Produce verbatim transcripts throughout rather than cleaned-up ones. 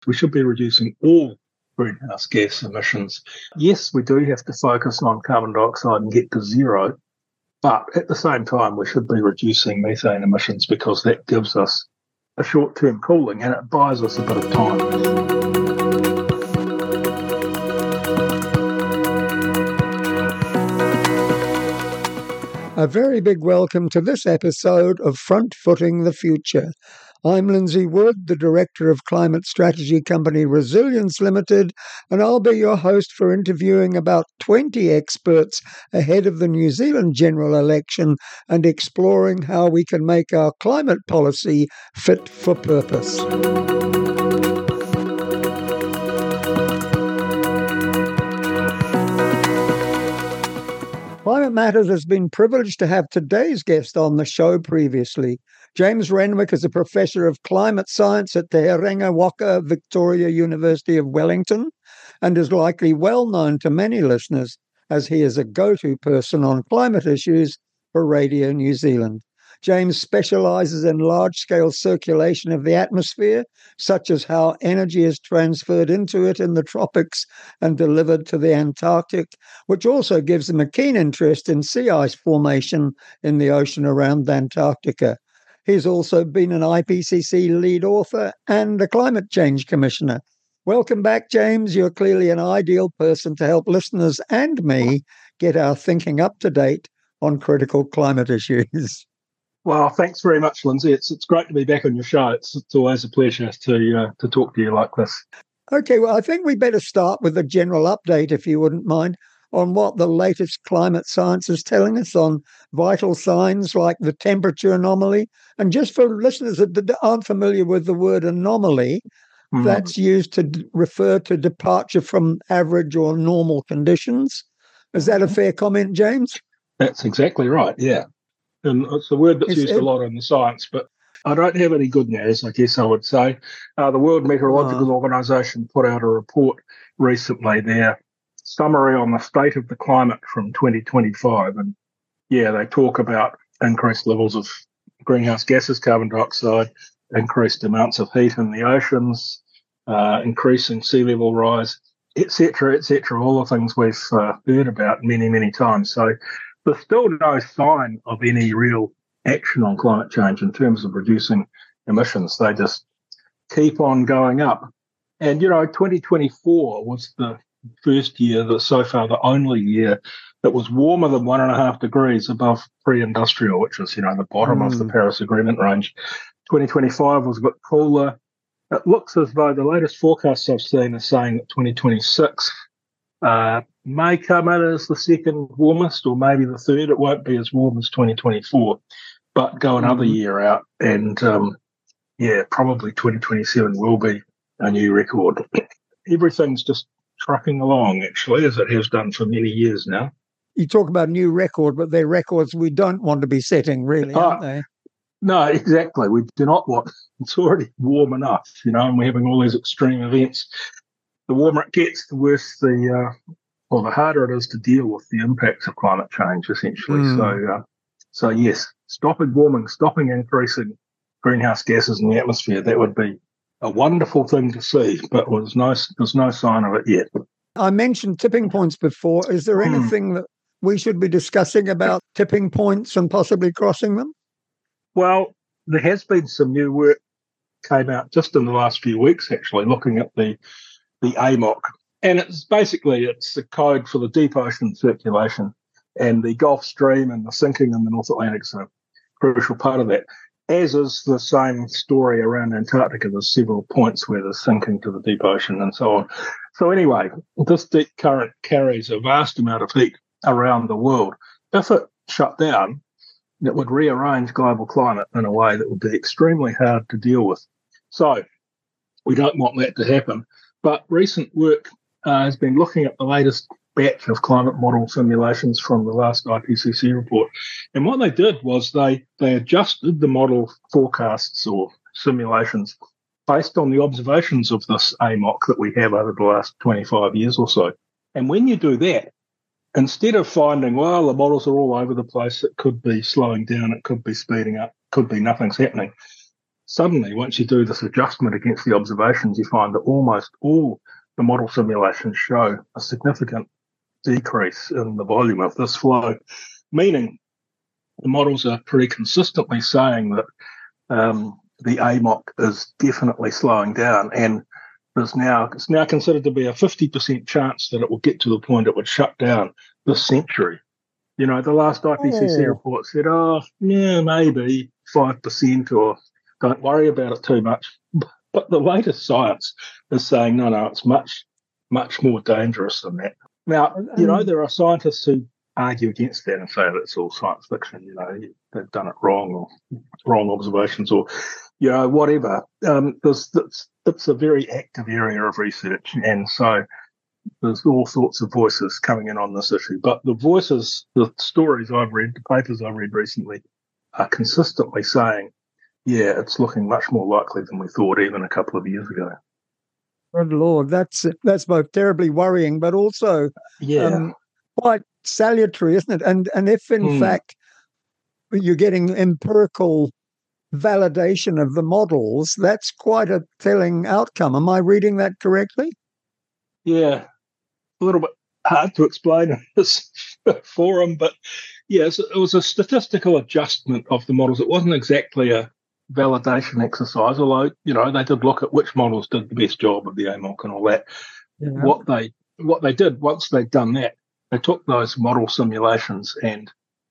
We should be reducing all greenhouse gas emissions. Yes, we do have to focus on carbon dioxide and get to zero, but at the same time, we should be reducing methane emissions because that gives us a short-term cooling and it buys us a bit of time. A very big welcome to this episode of Front Footing the Future. I'm Lindsay Wood, the Director of Climate Strategy Company Resilience Limited, and I'll be your host for interviewing about twenty experts ahead of the New Zealand general election and exploring how we can make our climate policy fit for purpose. Climate Matters has been privileged to have today's guest on the show previously. James Renwick is a professor of climate science at Te Herenga Waka Victoria University of Wellington and is likely well known to many listeners as he is a go-to person on climate issues for Radio New Zealand. James specialises in large-scale circulation of the atmosphere, such as how energy is transferred into it in the tropics and delivered to the Antarctic, which also gives him a keen interest in sea ice formation in the ocean around Antarctica. He's also been an I P C C lead author and a climate change commissioner. Welcome back, James. You're clearly an ideal person to help listeners and me get our thinking up to date on critical climate issues. Well, thanks very much, Lindsay. It's it's great to be back on your show. It's it's always a pleasure to uh, to talk to you like this. Okay, well, I think we better start with a general update, if you wouldn't mind, on what the latest climate science is telling us on vital signs like the temperature anomaly. And just for listeners that aren't familiar with the word anomaly, mm. that's used to d- refer to departure from average or normal conditions. Is that a fair comment, James? That's exactly right, yeah. And it's a word that's it's, used it, a lot in the science, but I don't have any good news, I guess I would say. Uh, the World Meteorological uh, Organization put out a report recently, their summary on the state of the climate from twenty twenty-five. And yeah, they talk about increased levels of greenhouse gases, carbon dioxide, increased amounts of heat in the oceans, uh, increasing sea level rise, et cetera, et cetera, all the things we've uh, heard about many, many times. So there's still no sign of any real action on climate change in terms of reducing emissions. They just keep on going up. And, you know, twenty twenty-four was the first year, that so far the only year, that was warmer than one and a half degrees above pre-industrial, which is, you know, the bottom mm. of the Paris Agreement range. twenty twenty-five was a bit cooler. It looks as though the latest forecasts I've seen are saying that twenty twenty-six uh, may come in as the second warmest, or maybe the third. It won't be as warm as twenty twenty-four, but go another mm-hmm. year out, and um, yeah, probably twenty twenty-seven will be a new record. Everything's just trucking along, actually, as it has done for many years now. You talk about new record, but they're records we don't want to be setting, really, aren't uh, they? No, exactly. We do not want. It's already warm enough, you know, and we're having all these extreme events. The warmer it gets, the worse the, uh, or the harder it is to deal with the impacts of climate change, essentially. Mm. So, uh, so yes, stopping warming, stopping increasing greenhouse gases in the atmosphere, that would be a wonderful thing to see, but there's no, there's no sign of it yet. I mentioned tipping points before. Is there mm. anything that we should be discussing about tipping points and possibly crossing them? Well, there has been some new work came out just in the last few weeks, actually, looking at the the A M O C. And it's basically, it's the code for the deep ocean circulation, and the Gulf Stream and the sinking in the North Atlantic is a crucial part of that, as is the same story around Antarctica. There's several points where there's sinking to the deep ocean and so on. So anyway, this deep current carries a vast amount of heat around the world. If it shut down, it would rearrange global climate in a way that would be extremely hard to deal with. So we don't want that to happen. But recent work uh, has been looking at the latest batch of climate model simulations from the last I P C C report. And what they did was they, they adjusted the model forecasts or simulations based on the observations of this A M O C that we have over the last twenty-five years or so. And when you do that, instead of finding, well, the models are all over the place, it could be slowing down, it could be speeding up, could be nothing's happening, suddenly, once you do this adjustment against the observations, you find that almost all the model simulations show a significant decrease in the volume of this flow, meaning the models are pretty consistently saying that um, the A M O C is definitely slowing down, and there's now it's now considered to be a fifty percent chance that it will get to the point it would shut down this century. You know, the last I P C C Oh. report said, oh, yeah, maybe five percent, or don't worry about it too much. But the latest science is saying, no, no, it's much, much more dangerous than that. Now, you know, there are scientists who argue against that and say that it's all science fiction, you know, they've done it wrong, or wrong observations, or, you know, whatever. Um, there's, it's, it's a very active area of research, and so there's all sorts of voices coming in on this issue. But the voices, the stories I've read, the papers I've read recently, are consistently saying, yeah, it's looking much more likely than we thought even a couple of years ago. Good Lord, that's that's both terribly worrying, but also Yeah. um, quite salutary, isn't it? And and if in Mm. fact you're getting empirical validation of the models, that's quite a telling outcome. Am I reading that correctly? Yeah, a little bit hard to explain in this forum, but yes, it was a statistical adjustment of the models. It wasn't exactly a validation exercise, although, you know, they did look at which models did the best job of the A M O C and all that. Yeah. What they what they did once they'd done that, they took those model simulations and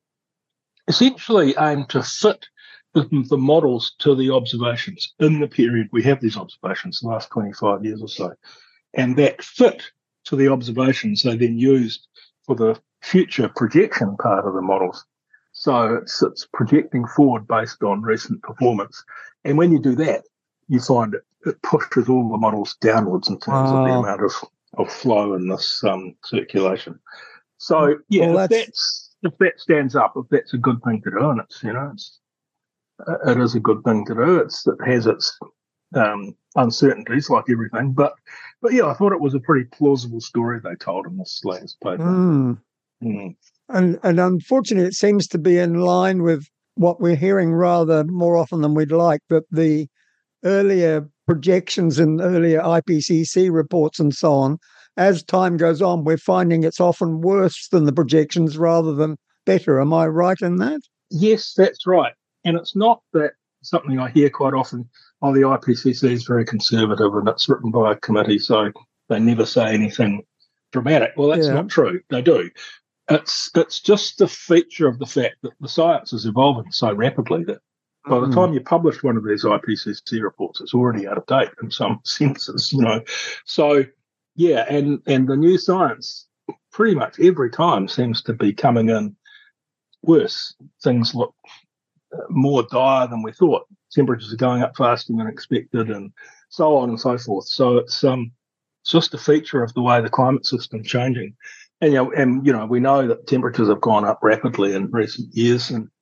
essentially aimed to fit the, the models to the observations in the period we have these observations, the last twenty-five years or so. And that fit to the observations they then used for the future projection part of the models. So it's, it's projecting forward based on recent performance. And when you do that, you find it, it pushes all the models downwards in terms Wow. of the amount of, of flow in this um, circulation. So, yeah, Well, if, that's- that's, if that stands up, if that's a good thing to do, and it's, you know, it's, it is a good thing to do. It's, it has its um, uncertainties like everything. But, but yeah, I thought it was a pretty plausible story they told in this latest paper. Mm. Mm. And and unfortunately, it seems to be in line with what we're hearing rather more often than we'd like, that the earlier projections and earlier I P C C reports and so on, as time goes on, we're finding it's often worse than the projections rather than better. Am I right in that? Yes, that's right. And it's not that something I hear quite often, oh, the I P C C is very conservative and it's written by a committee, so they never say anything dramatic. Well, that's Yeah. not true. They do. It's it's just a feature of the fact that the science is evolving so rapidly that by the Mm. time you publish one of these I P C C reports, it's already out of date in some senses, you know. So, yeah, and, and the new science pretty much every time seems to be coming in worse. Things look more dire than we thought. Temperatures are going up faster than expected, and so on and so forth. So it's um, it's just a feature of the way the climate system's changing. And you know, and you know, we know that temperatures have gone up rapidly in recent years, and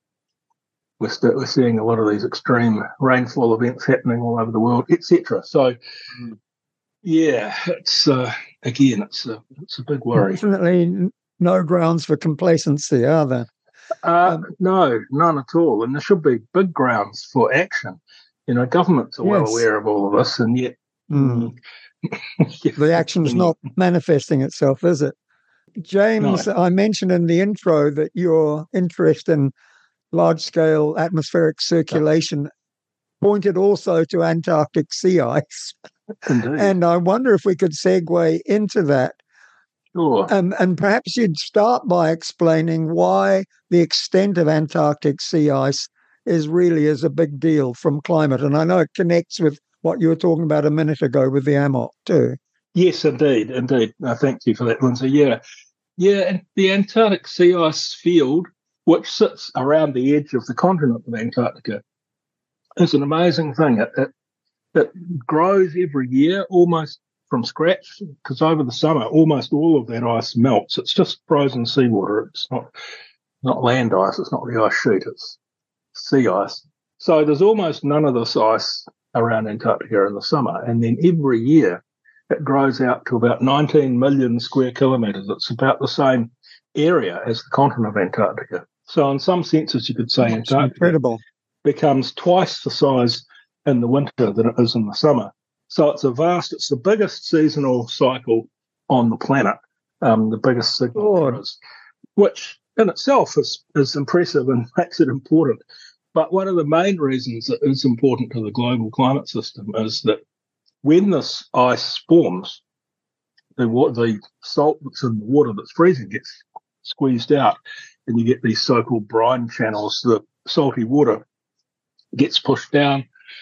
we're st- we're seeing a lot of these extreme rainfall events happening all over the world, et cetera. So, Mm. yeah, it's uh, again, it's a it's a big worry. Definitely no grounds for complacency, are there? Uh, Um, no, none at all. And there should be big grounds for action. You know, governments are well Yes. aware of all of this, and yet Mm. yeah, The action's mm, not manifesting itself, is it? James, I mentioned in the intro that your interest in large-scale atmospheric circulation pointed also to Antarctic sea ice. indeed. And I wonder if we could segue into that. Sure. Um, and perhaps you'd start by explaining why the extent of Antarctic sea ice is really is a big deal from climate. And I know it connects with what you were talking about a minute ago with the A M O C too. Yes, indeed, indeed. Uh, thank you for that, Lindsay. Yeah, yeah. And the Antarctic sea ice field, which sits around the edge of the continent of Antarctica, is an amazing thing. It it, it grows every year, almost from scratch, because over the summer, almost all of that ice melts. It's just frozen seawater. It's not not land ice. It's not the ice sheet. It's sea ice. So there's almost none of this ice around Antarctica in the summer, and then every year it grows out to about nineteen million square kilometres. It's about the same area as the continent of Antarctica. So in some senses, you could say It's Antarctica incredible. becomes twice the size in the winter than it is in the summer. So it's a vast, it's the biggest seasonal cycle on the planet, um, the biggest signal Lord. there is, which in itself is, is impressive and makes it important. But one of the main reasons it is important to the global climate system is that when this ice forms, the, the salt that's in the water that's freezing gets squeezed out, and you get these so-called brine channels. The salty water gets pushed down,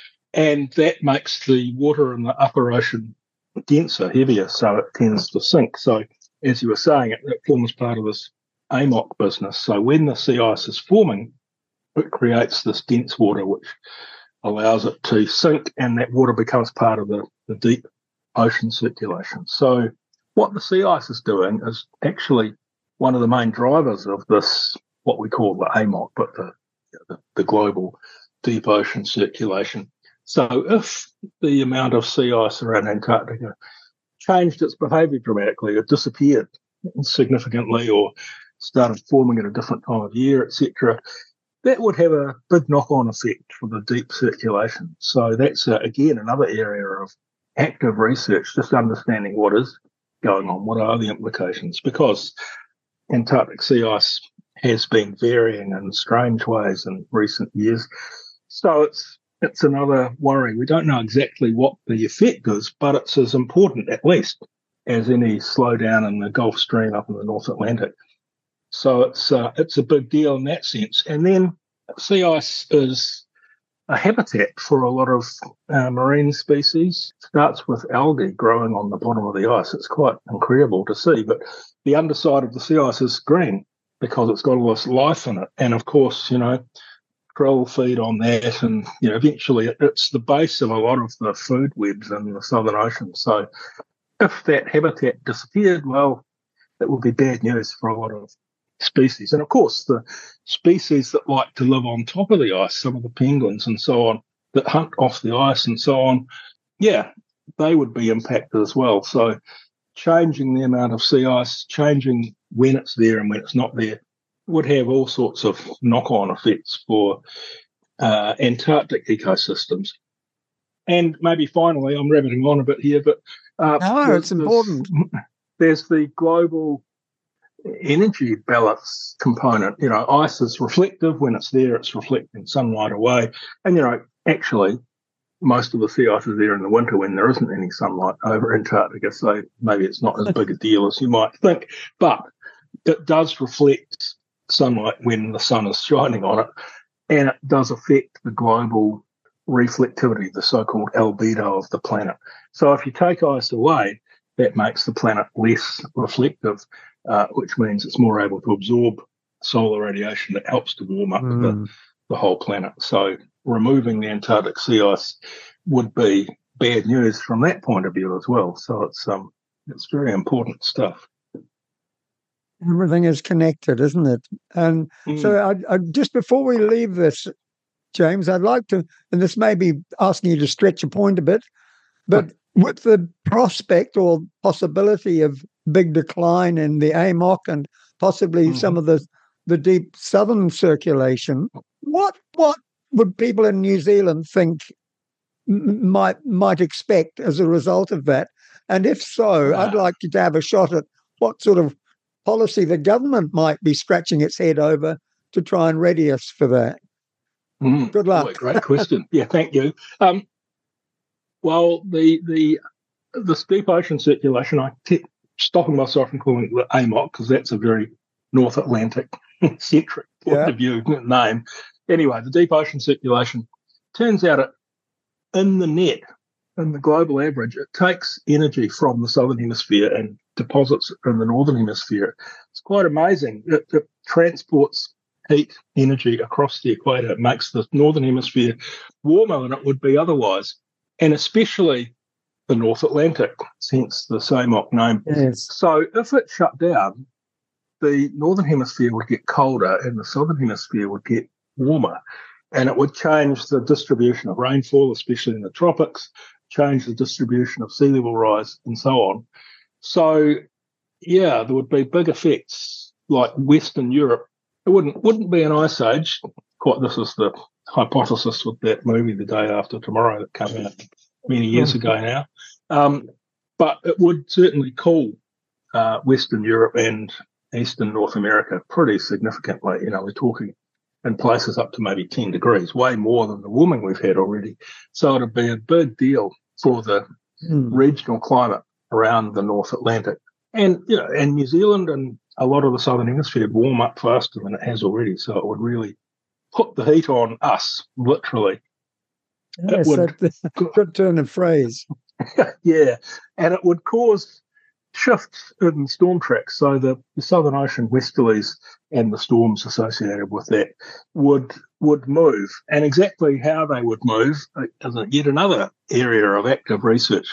and that makes the water in the upper ocean denser, heavier, so it tends to sink. So, as you were saying, it, it forms part of this A M O C business. So when the sea ice is forming, it creates this dense water which allows it to sink, and that water becomes part of the, the deep ocean circulation. So what the sea ice is doing is actually one of the main drivers of this, what we call the A M O C, but the, the, the global deep ocean circulation. So if the amount of sea ice around Antarctica changed its behaviour dramatically, it disappeared significantly or started forming at a different time of year, et cetera, that would have a big knock-on effect for the deep circulation. So that's, uh, again, another area of active research, just understanding what is going on, what are the implications, because Antarctic sea ice has been varying in strange ways in recent years. So it's it's another worry. We don't know exactly what the effect is, but it's as important, at least, as any slowdown in the Gulf Stream up in the North Atlantic. So it's uh, it's a big deal in that sense. And then sea ice is a habitat for a lot of uh, marine species. It starts with algae growing on the bottom of the ice. It's quite incredible to see, but the underside of the sea ice is green because it's got all this life in it. And of course, you know, krill feed on that, and you know, eventually it, it's the base of a lot of the food webs in the Southern Ocean. So if that habitat disappeared, well, it would be bad news for a lot of species. And of course, the species that like to live on top of the ice, some of the penguins and so on, that hunt off the ice and so on, yeah, they would be impacted as well. So changing the amount of sea ice, changing when it's there and when it's not there, would have all sorts of knock-on effects for uh, Antarctic ecosystems. And maybe finally, I'm rabbiting on a bit here, but uh, no, it's important. There's the global energy balance component. You know, ice is reflective. When it's there, it's reflecting sunlight away. And, you know, actually, most of the sea ice is there in the winter when there isn't any sunlight over Antarctica, so maybe it's not as big a deal as you might think. But it does reflect sunlight when the sun is shining on it, and it does affect the global reflectivity, the so-called albedo of the planet. So if you take ice away, that makes the planet less reflective, uh, which means it's more able to absorb solar radiation that helps to warm up mm. the, the whole planet. So removing the Antarctic sea ice would be bad news from that point of view as well. So it's um it's very important stuff. Everything is connected, isn't it? And mm. so I, I, just before we leave this, James, I'd like to, and this may be asking you to stretch a point a bit, but with the prospect or possibility of big decline in the A M O C and possibly mm. some of the, the deep southern circulation, what what would people in New Zealand think m- might might expect as a result of that? And if so, wow. I'd like you to have a shot at what sort of policy the government might be scratching its head over to try and ready us for that. Mm. Good luck. Boy, great question. Yeah, thank you. Um, well, the the this deep ocean circulation, I keep stopping myself from calling it the A M O C because that's a very North Atlantic centric point yeah. of view name. Anyway, the deep ocean circulation turns out it in the net, in the global average, it takes energy from the southern hemisphere and deposits it in the northern hemisphere. It's quite amazing. It, it transports heat energy across the equator. It makes the northern hemisphere warmer than it would be otherwise, and especially the North Atlantic, hence the same A M O C name. Yes. So if it shut down, the northern hemisphere would get colder and the southern hemisphere would get warmer, and it would change the distribution of rainfall, especially in the tropics, change the distribution of sea level rise, and so on. So, yeah, there would be big effects like Western Europe. It wouldn't wouldn't be an ice age. Quite, this is the hypothesis with that movie, The Day After Tomorrow, that came out many years ago now. Um, but it would certainly cool uh, Western Europe and Eastern North America pretty significantly. You know, we're talking in places up to maybe ten degrees, way more than the warming we've had already. So it'd be a big deal for the mm. regional climate around the North Atlantic. And, you know, and New Zealand and a lot of the Southern Hemisphere warm up faster than it has already. So it would really put the heat on us, literally. Yes, would, that's a good turn of phrase. Yeah, and it would cause shifts in storm tracks. So the, the Southern Ocean westerlies and the storms associated with that would would move. And exactly how they would move is yet another area of active research.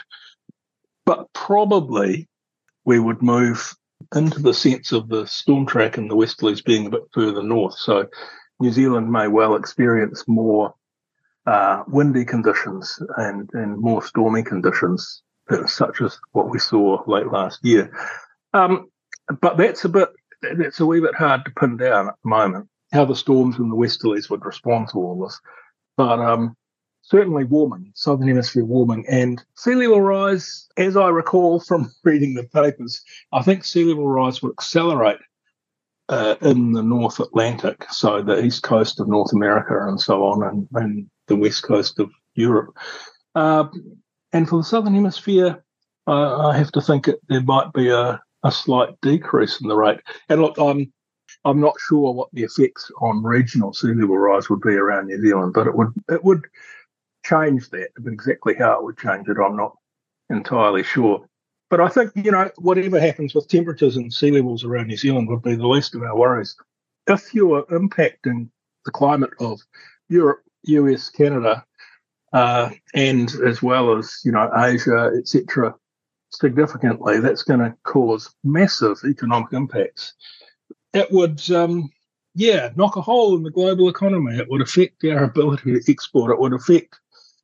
But probably we would move into the sense of the storm track and the westerlies being a bit further north. So New Zealand may well experience more uh, windy conditions and, and more stormy conditions, such as what we saw late last year. Um, but that's a bit, that's a wee bit hard to pin down at the moment, how the storms and the westerlies would respond to all this. But um, certainly warming, Southern Hemisphere warming, and sea level rise, as I recall from reading the papers, I think sea level rise would accelerate uh, in the North Atlantic, so the east coast of North America and so on, and, and the west coast of Europe. Uh, and for the Southern Hemisphere, uh, I have to think it, there might be a, a slight decrease in the rate. And look, I'm I'm not sure what the effects on regional sea level rise would be around New Zealand, but it would it would change that. But exactly how it would change it, I'm not entirely sure. But I think, you know, whatever happens with temperatures and sea levels around New Zealand would be the least of our worries. If you are impacting the climate of Europe, U S, Canada, uh, and as well as, you know, Asia, et cetera, significantly, that's going to cause massive economic impacts. It would, um, yeah, knock a hole in the global economy. It would affect our ability to export. It would affect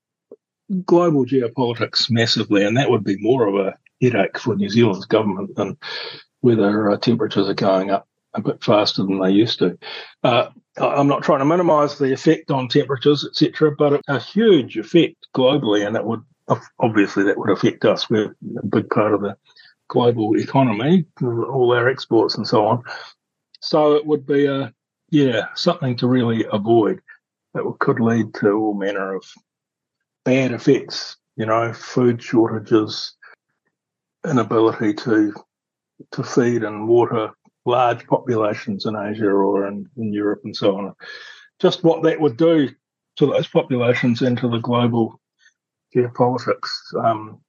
global geopolitics massively, and that would be more of a headache for New Zealand's government than whether uh, temperatures are going up a bit faster than they used to. Uh, I'm not trying to minimise the effect on temperatures, et cetera, but a huge effect globally, and it would obviously that would affect us. We're a big part of the global economy, all our exports and so on. So it would be a yeah something to really avoid. That could lead to all manner of bad effects. You know, food shortages, inability to to feed and water large populations in Asia or in, in Europe and so on. Just what that would do to those populations and to the global geopolitics, um,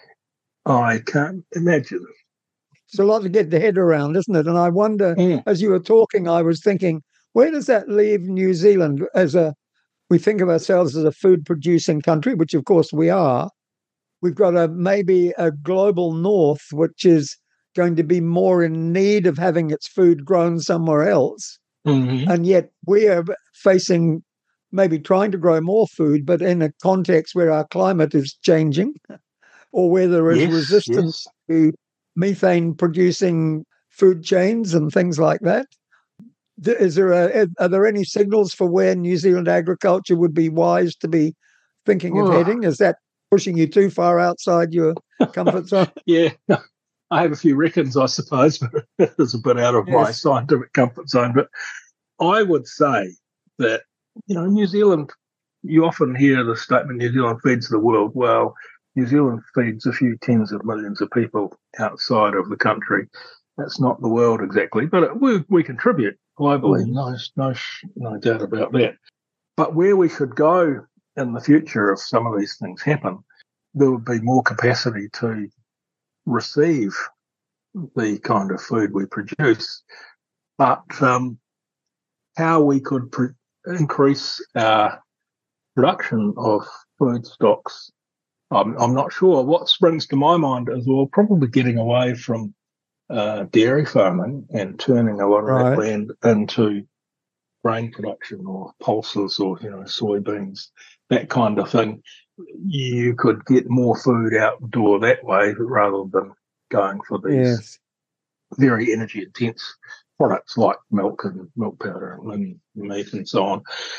I can't imagine. It's a lot to get the head around, isn't it? And I wonder, mm. as you were talking, I was thinking, where does that leave New Zealand as a, we think of ourselves as a food-producing country, which of course we are. We've got a maybe a global north, which is going to be more in need of having its food grown somewhere else. Mm-hmm. And yet we are facing maybe trying to grow more food, but in a context where our climate is changing or where there is yes, resistance yes. to methane-producing food chains and things like that. Is there a, are there any signals for where New Zealand agriculture would be wise to be thinking of oh. heading? Is that pushing you too far outside your comfort zone? Yeah, I have a few reckons, I suppose, but it's a bit out of yes. my scientific comfort zone. But I would say that, you know, New Zealand, you often hear the statement, New Zealand feeds the world. Well, New Zealand feeds a few tens of millions of people outside of the country. That's not the world exactly, but it, we, we contribute globally. Mm. No, no, no doubt about that. But where we should go in the future, if some of these things happen, there would be more capacity to receive the kind of food we produce. But um, how we could pre- increase our production of food stocks, I'm, I'm not sure. What springs to my mind is we're probably getting away from uh, dairy farming and turning a lot of right. that land into grain production or pulses or, you know, soybeans, that kind of thing. You could get more food out the door that way rather than going for these yes. very energy intense products like milk and milk powder and meat and so on.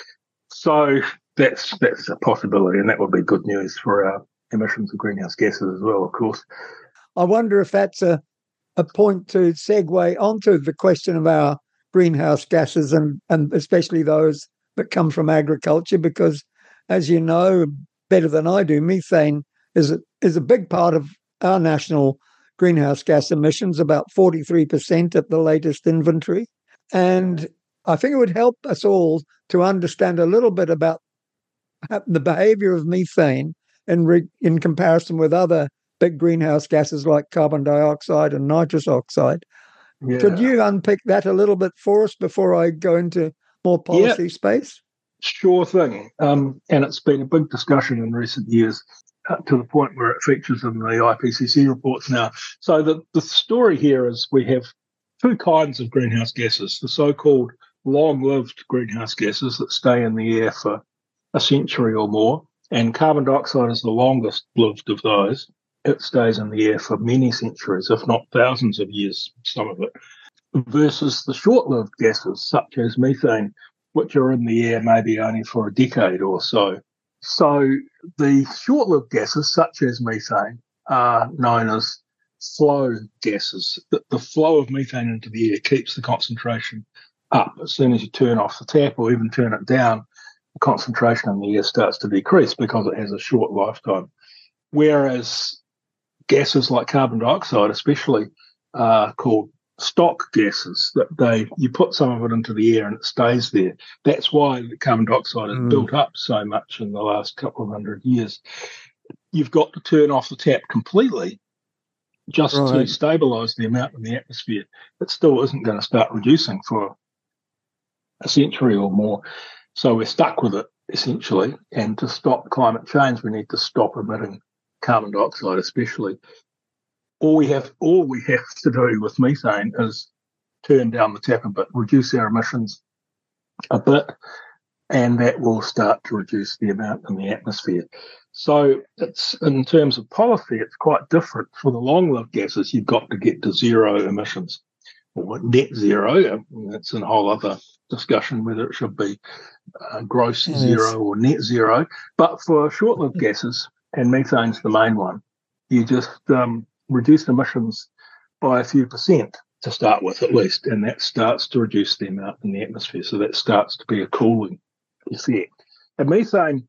So that's that's a possibility, and that would be good news for our emissions of greenhouse gases as well, of course. I wonder if that's a, a point to segue onto the question of our greenhouse gases, and, and especially those that come from agriculture, because, as you know better than I do, methane is a, is a big part of our national greenhouse gas emissions, about forty-three percent at the latest inventory. And I think it would help us all to understand a little bit about the behavior of methane in, re, in comparison with other big greenhouse gases like carbon dioxide and nitrous oxide. Yeah. Could you unpick that a little bit for us before I go into more policy yeah. space? Sure thing. Um, and it's been a big discussion in recent years, uh, to the point where it features in the I P C C reports now. So the, the story here is we have two kinds of greenhouse gases, the so-called long-lived greenhouse gases that stay in the air for a century or more, and carbon dioxide is the longest lived of those. It stays in the air for many centuries, if not thousands of years, some of it, versus the short-lived gases, such as methane, which are in the air maybe only for a decade or so. So the short-lived gases, such as methane, are known as flow gases. The, the flow of methane into the air keeps the concentration up. As soon as you turn off the tap or even turn it down, the concentration in the air starts to decrease because it has a short lifetime. Whereas gases like carbon dioxide especially are called stock gases, that they you put some of it into the air and it stays there. That's why the carbon dioxide has mm. built up so much in the last couple of hundred years. You've got to turn off the tap completely just right. to stabilise the amount in the atmosphere. It still isn't going to start reducing for a century or more. So we're stuck with it, essentially. And to stop climate change, we need to stop emitting carbon dioxide, especially. All we have, all we have to do with methane is turn down the tap a bit, reduce our emissions a bit, and that will start to reduce the amount in the atmosphere. So it's, in terms of policy, it's quite different. For the long-lived gases, you've got to get to zero emissions, or net zero. That's a whole other discussion whether it should be uh, gross yes. zero or net zero. But for short-lived gases, and methane's the main one, you just um, reduce emissions by a few percent to start with, at least, and that starts to reduce the amount in the atmosphere. So that starts to be a cooling effect. And methane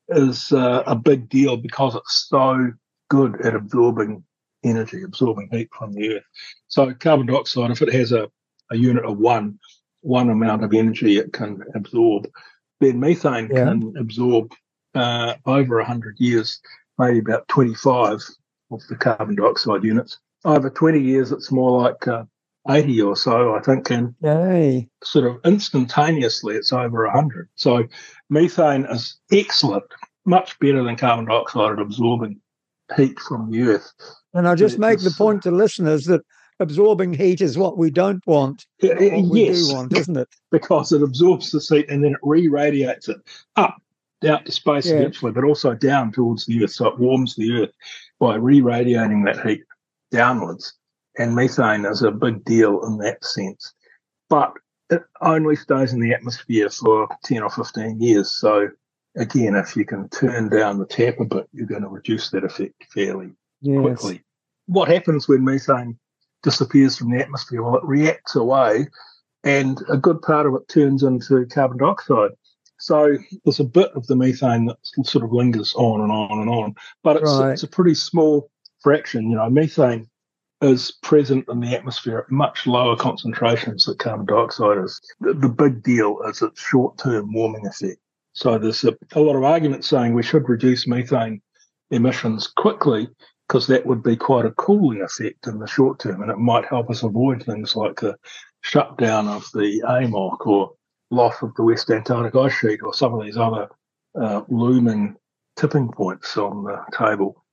is uh, a big deal because it's so good at absorbing energy, absorbing heat from the earth. So carbon dioxide, if it has a, a unit of one, one amount of energy it can absorb, then methane yeah. can absorb uh, over one hundred years, maybe about twenty-five of the carbon dioxide units. Over twenty years, it's more like uh, eighty or so, I think, and Yay. sort of instantaneously it's over one hundred. So methane is excellent, much better than carbon dioxide at absorbing heat from the earth. And I just make the point to listeners that absorbing heat is what we don't want, uh, not what we yes, do want, isn't it? Because it absorbs the heat and then it re-radiates it up, out to space yeah. eventually, but also down towards the earth. So it warms the earth by re-radiating that heat downwards. And methane is a big deal in that sense. But it only stays in the atmosphere for ten or fifteen years. So again, if you can turn down the tap a bit, you're going to reduce that effect fairly yes. quickly. What happens when methane disappears from the atmosphere? Well, it reacts away, and a good part of it turns into carbon dioxide. So there's a bit of the methane that sort of lingers on and on and on, but it's, right. it's a pretty small fraction. You know, methane is present in the atmosphere at much lower concentrations than carbon dioxide is. The, the big deal is its short-term warming effect. So there's a, a lot of arguments saying we should reduce methane emissions quickly because that would be quite a cooling effect in the short term, and it might help us avoid things like the shutdown of the A M O C or loss of the West Antarctic ice sheet or some of these other uh, looming tipping points on the table.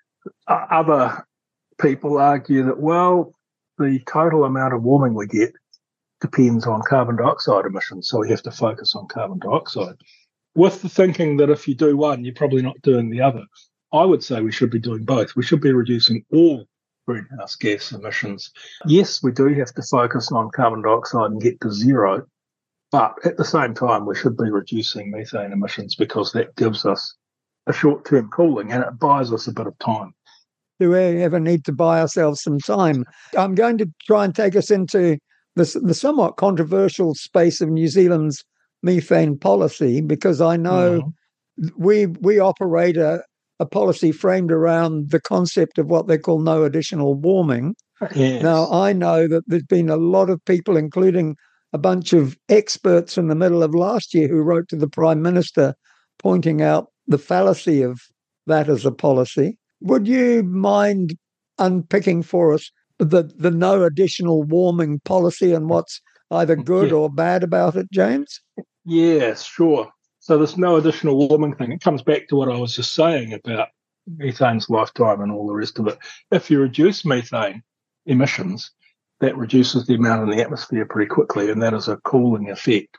Uh, other people argue that, well, the total amount of warming we get depends on carbon dioxide emissions, so we have to focus on carbon dioxide, with the thinking that if you do one, you're probably not doing the other. I would say we should be doing both. We should be reducing all greenhouse gas emissions. Yes, we do have to focus on carbon dioxide and get to zero, But at the same time, we should be reducing methane emissions because that gives us a short-term cooling and it buys us a bit of time. Do we ever need to buy ourselves some time? I'm going to try and take us into the, the somewhat controversial space of New Zealand's methane policy, because I know mm-hmm. we we operate a, a policy framed around the concept of what they call no additional warming. Yes. Now, I know that there's been a lot of people, including a bunch of experts in the middle of last year, who wrote to the Prime Minister pointing out the fallacy of that as a policy. Would you mind unpicking for us the, the no additional warming policy and what's either good yeah. or bad about it, James? Yes, sure. So this no additional warming thing, it comes back to what I was just saying about methane's lifetime and all the rest of it. If you reduce methane emissions, that reduces the amount in the atmosphere pretty quickly, and that is a cooling effect.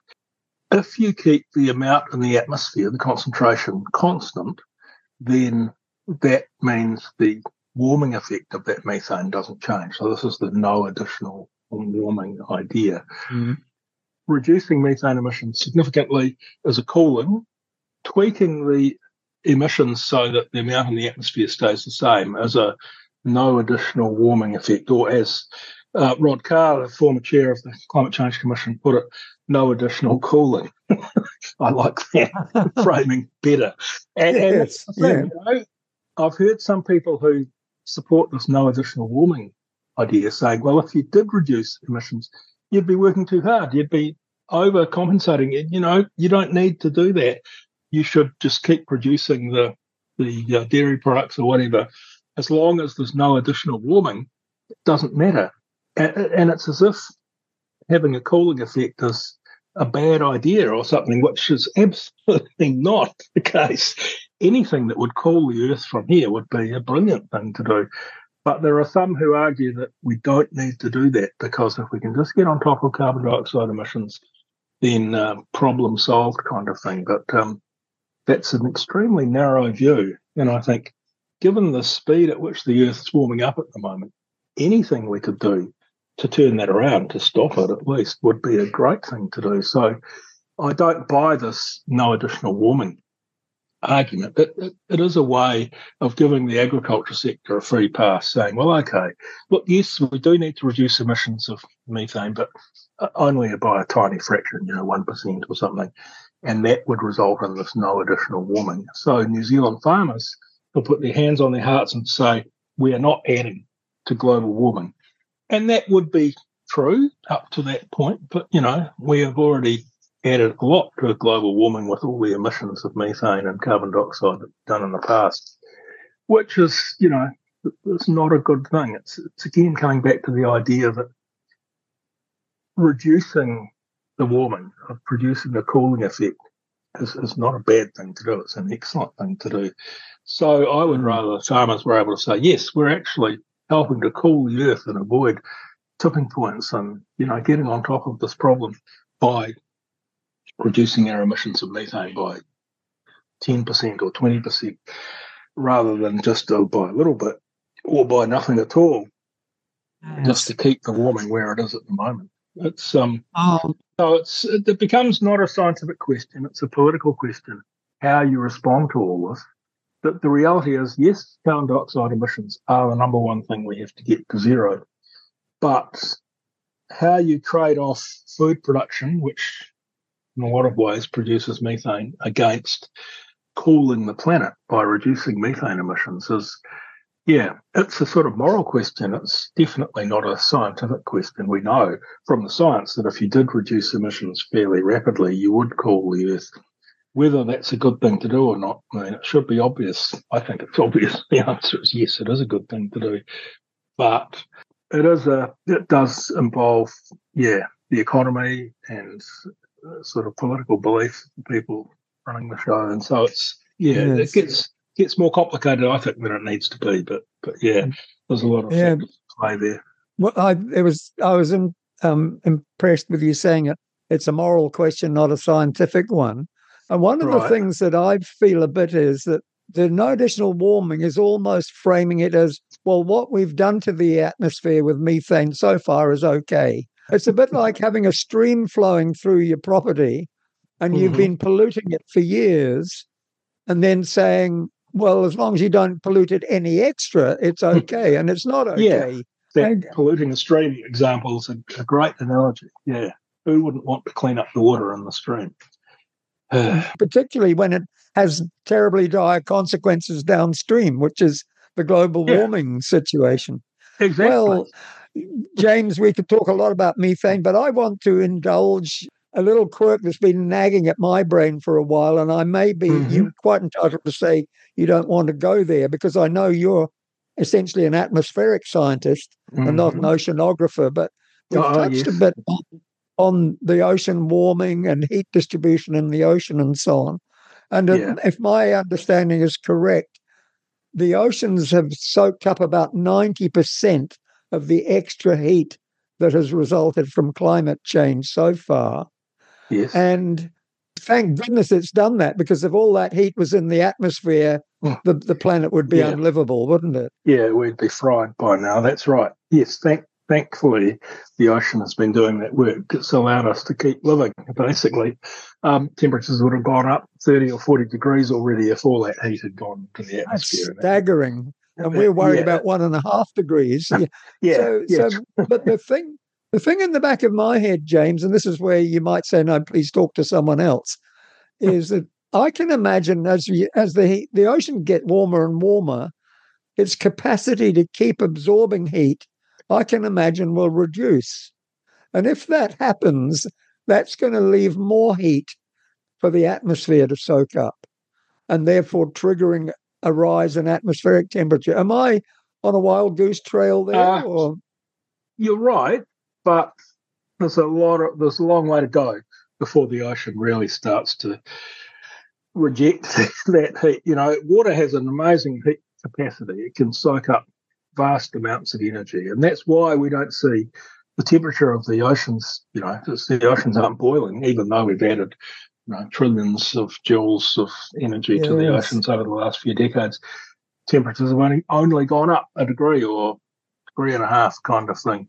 If you keep the amount in the atmosphere, the concentration, constant, then that means the warming effect of that methane doesn't change. So this is the no additional warming idea. Mm-hmm. Reducing methane emissions significantly is a cooling. Tweaking the emissions so that the amount in the atmosphere stays the same is a no additional warming effect, or as uh, Rod Carr, the former chair of the Climate Change Commission, put it, no additional cooling. I like that framing better. And, yes, and that's the thing, yeah. you know, I've heard some people who support this no additional warming idea saying, well, if you did reduce emissions, you'd be working too hard. You'd be overcompensating. You know, you don't need to do that. You should just keep producing the, the uh, dairy products or whatever. As long as there's no additional warming, it doesn't matter. And, and it's as if having a cooling effect is a bad idea or something, which is absolutely not the case. Anything that would cool the Earth from here would be a brilliant thing to do. But there are some who argue that we don't need to do that, because if we can just get on top of carbon dioxide emissions, then uh, problem solved kind of thing. But um, that's an extremely narrow view. And I think given the speed at which the Earth is warming up at the moment, anything we could do to turn that around, to stop it at least, would be a great thing to do. So I don't buy this no additional warming argument. It, it, it is a way of giving the agriculture sector a free pass, saying, well, okay, look, yes, we do need to reduce emissions of methane, but only by a tiny fraction, you know, one percent or something. And that would result in this no additional warming. So New Zealand farmers will put their hands on their hearts and say, we are not adding to global warming. And that would be true up to that point. But, you know, we have already added a lot to global warming with all the emissions of methane and carbon dioxide that we've done in the past, which is, you know, it's not a good thing. It's, it's again coming back to the idea that reducing the warming, of producing a cooling effect, is, is not a bad thing to do. It's an excellent thing to do. So I would rather farmers were able to say, yes, we're actually helping to cool the Earth and avoid tipping points and, you know, getting on top of this problem by reducing our emissions of methane by ten percent or twenty percent, rather than just uh, by a little bit or by nothing at all, yes. just to keep the warming where it is at the moment. It's um, oh. so it's it becomes not a scientific question; it's a political question. How you respond to all this. But the reality is, yes, carbon dioxide emissions are the number one thing we have to get to zero. But how you trade off food production, which in a lot of ways produces methane, against cooling the planet by reducing methane emissions is, yeah, it's a sort of moral question. It's definitely not a scientific question. We know from the science that if you did reduce emissions fairly rapidly, you would cool the Earth. Whether that's a good thing to do or not, I mean, it should be obvious. I think it's obvious. The answer is yes, it is a good thing to do. But it is a, it does involve, yeah, the economy and sort of political belief of people running the show. And so it's, yeah, yes. it gets gets more complicated, I think, than it needs to be. But, but yeah, there's a lot of yeah. factors to play there. Well, I, it was, I was in, um, impressed with you saying it. It's a moral question, not a scientific one. And one of right. the things that I feel a bit is that the no additional warming is almost framing it as, well, what we've done to the atmosphere with methane so far is okay. It's a bit like having a stream flowing through your property and you've Mm-hmm. been polluting it for years and then saying, well, as long as you don't pollute it any extra, it's okay. And it's not Yeah, okay. that And polluting the stream example is a, a great analogy. Yeah, who wouldn't want to clean up the water in the stream? particularly when it has terribly dire consequences downstream, which is the global Yeah, warming situation. exactly. Well, James, we could talk a lot about methane, but I want to indulge a little quirk that's been nagging at my brain for a while, and I may be Mm-hmm. you're quite entitled to say you don't want to go there because I know you're essentially an atmospheric scientist Mm-hmm. and not an oceanographer, but we've Oh, touched yes. a bit on, on the ocean warming and heat distribution in the ocean and so on. And Yeah. if my understanding is correct, the oceans have soaked up about ninety percent of the extra heat that has resulted from climate change so far. Yes. And thank goodness it's done that, because if all that heat was in the atmosphere, Mm. the, the planet would be Yeah. unlivable, wouldn't it? Yeah, we'd be fried by now. That's right. Yes, thank, thankfully, the ocean has been doing that work. It's allowed us to keep living, basically. Um, temperatures would have gone up thirty or forty degrees already if all that heat had gone to the That's atmosphere. staggering. And we're worried Yeah. about one and a half degrees. Yeah. Yeah, So, yeah. so, but the thing, the thing in the back of my head, James, and this is where you might say, "No, please talk to someone else," is that I can imagine as we, as the heat, the ocean get warmer and warmer, its capacity to keep absorbing heat, I can imagine, will reduce. And if that happens, that's going to leave more heat for the atmosphere to soak up, and therefore triggering a rise in atmospheric temperature. Am I on a wild goose trail there? Uh, or? You're right, but there's a lot of there's a long way to go before the ocean really starts to reject that heat. You know, water has an amazing heat capacity. It can soak up vast amounts of energy, and that's why we don't see the temperature of the oceans. You know, the oceans aren't boiling, even though we've added, you know, trillions of joules of energy Yes. to the oceans over the last few decades. Temperatures have only only gone up a degree or degree and a half, kind of thing.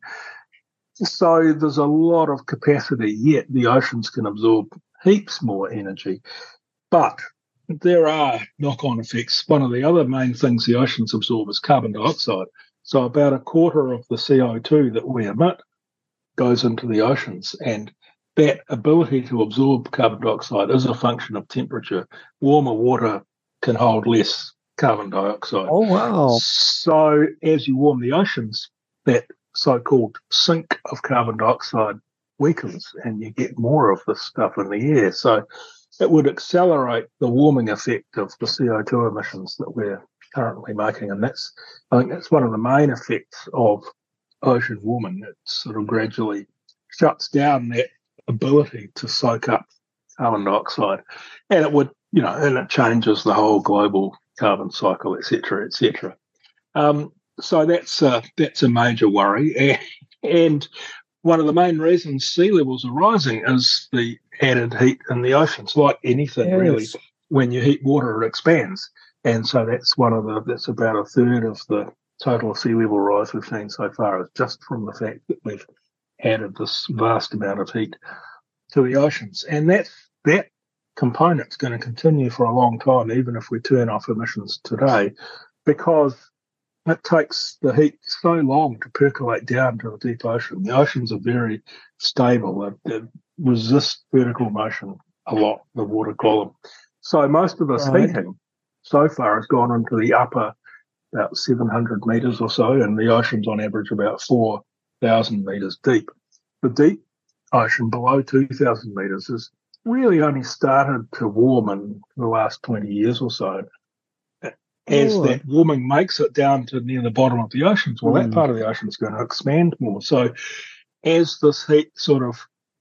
So there's a lot of capacity, yet the oceans can absorb heaps more energy. But there are knock-on effects. One of the other main things the oceans absorb is carbon dioxide. So about a quarter of the C O two that we emit goes into the oceans, and that ability to absorb carbon dioxide is a function of temperature. Warmer water can hold less carbon dioxide. Oh, wow. So as you warm the oceans, that so-called sink of carbon dioxide weakens and you get more of this stuff in the air. So it would accelerate the warming effect of the C O two emissions that we're currently making. And that's, I think that's one of the main effects of ocean warming. It sort of gradually shuts down that ability to soak up carbon dioxide. And it would, you know, and it changes the whole global carbon cycle, et cetera, et cetera. Um, so that's a, that's a major worry. And one of the main reasons sea levels are rising is the added heat in the oceans. Like anything, Yes. really, when you heat water, it expands. And so that's one of the, that's about a third of the total sea level rise we've seen so far, is just from the fact that we've added this vast amount of heat to the oceans. And that, that component's going to continue for a long time, even if we turn off emissions today, because it takes the heat so long to percolate down to the deep ocean. The oceans are very stable. They, they resist vertical motion a lot, the water column. So most of this Right. heating so far has gone into the upper about seven hundred metres or so, and the ocean's on average about four thousand metres deep. The deep ocean below two thousand metres has really only started to warm in the last twenty years or so. As Oh. that warming makes it down to near the bottom of the oceans, well, Mm. that part of the ocean is going to expand more. So as this heat sort of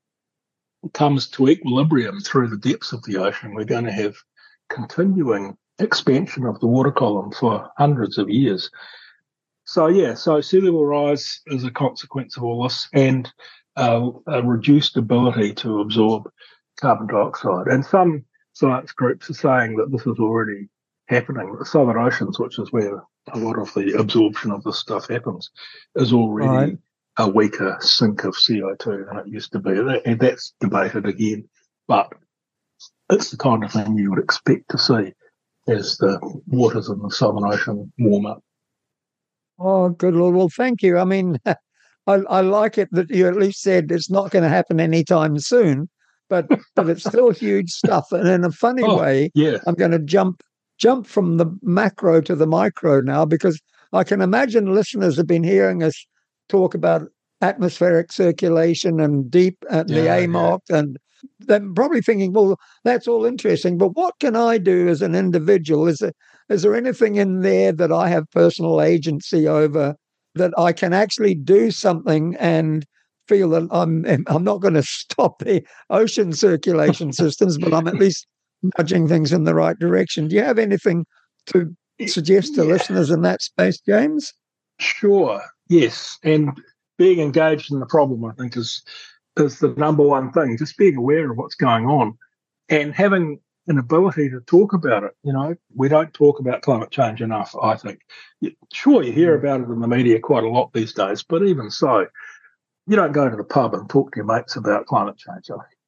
comes to equilibrium through the depths of the ocean, we're going to have continuing expansion of the water column for hundreds of years. So, yeah, so sea level rise is a consequence of all this, and uh, a reduced ability to absorb carbon dioxide. And some science groups are saying that this is already happening. The Southern Oceans, which is where a lot of the absorption of this stuff happens, is already Right. a weaker sink of C O two than it used to be. And that's debated again. But it's the kind of thing you would expect to see as the waters in the Southern Ocean warm up. Oh, good Lord. Well, thank you. I mean, I, I like it that you at least said it's not going to happen anytime soon, but but it's still huge stuff. And in a funny oh, way, yeah. I'm going to jump jump from the macro to the micro now, because I can imagine listeners have been hearing us talk about atmospheric circulation and deep and yeah, the A M O C, yeah. and they're probably thinking, well, that's all interesting, but what can I do as an individual? Is there, is there anything in there that I have personal agency over, that I can actually do something and feel that I'm I'm not going to stop the ocean circulation systems, but I'm at least nudging things in the right direction? Do you have anything to suggest to yeah. listeners in that space, James? Sure, yes. And being engaged in the problem, I think, is is the number one thing, just being aware of what's going on and having an ability to talk about it. You know, we don't talk about climate change enough, I think. Sure, you hear about it in the media quite a lot these days, but even so, you don't go to the pub and talk to your mates about climate change.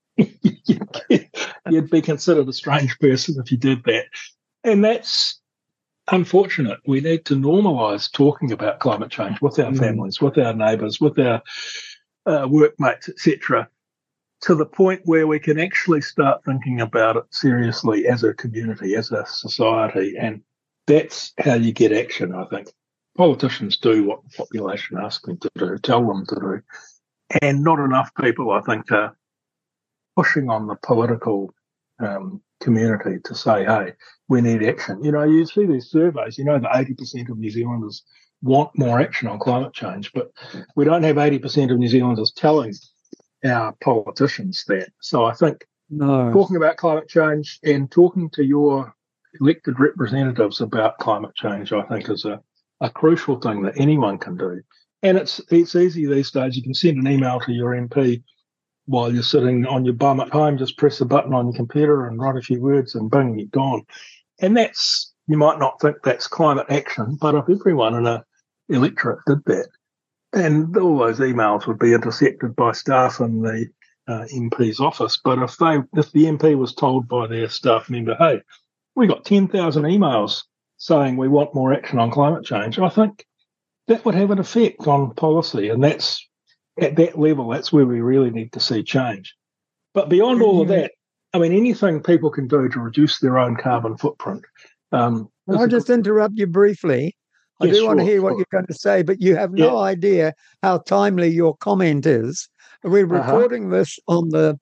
You'd be considered a strange person if you did that. And that's unfortunate. We need to normalise talking about climate change with our families, with our neighbours, with our uh, workmates, et cetera, to the point where we can actually start thinking about it seriously as a community, as a society. And that's how you get action, I think. Politicians do what the population asks them to do, tell them to do. And not enough people, I think, are pushing on the political um, community to say, hey, we need action. You know, you see these surveys, you know, that eighty percent of New Zealanders want more action on climate change, but we don't have eighty percent of New Zealanders telling our politicians that. So I think no. talking about climate change and talking to your elected representatives about climate change, I think, is a, a crucial thing that anyone can do. And it's it's easy these days. You can send an email to your M P while you're sitting on your bum at home. Just press a button on your computer and write a few words and bing, you're gone. And that's, you might not think that's climate action, but if everyone in a electorate did that, and all those emails would be intercepted by staff in the uh, M P's office. But if they, if the M P was told by their staff member, hey, we got ten thousand emails saying we want more action on climate change, I think that would have an effect on policy. And that's, at that level, that's where we really need to see change. But beyond all of that, I mean, anything people can do to reduce their own carbon footprint. Um, well, I'll just interrupt you briefly. I yeah, do sure, want to hear what sure. you're going to say, but you have no yeah. idea how timely your comment is. We're uh-huh. recording this on the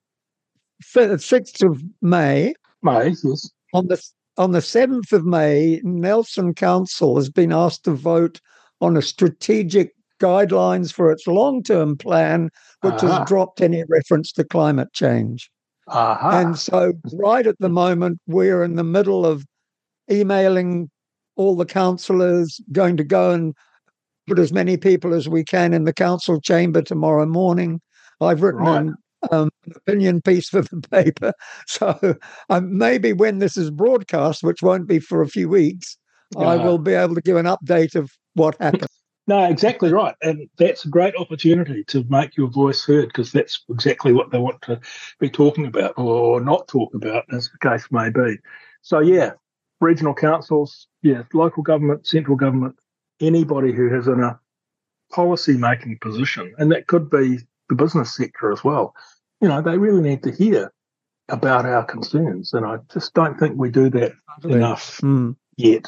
sixth of May. May, yes. On the, on the seventh of May, Nelson Council has been asked to vote on a strategic guidelines for its long-term plan, which uh-huh. has dropped any reference to climate change. Uh-huh. And so right at the moment, we're in the middle of emailing all the councillors, going to go and put as many people as we can in the council chamber tomorrow morning. I've written right. an, um, an opinion piece for the paper. So um, maybe when this is broadcast, which won't be for a few weeks, uh, I will be able to give an update of what happened. No, exactly right. And that's a great opportunity to make your voice heard, because that's exactly what they want to be talking about or not talk about, as the case may be. So, yeah, regional councils, yeah, local government, central government, anybody who is in a policy-making position, and that could be the business sector as well, you know, they really need to hear about our concerns. And I just don't think we do that enough mm. yet.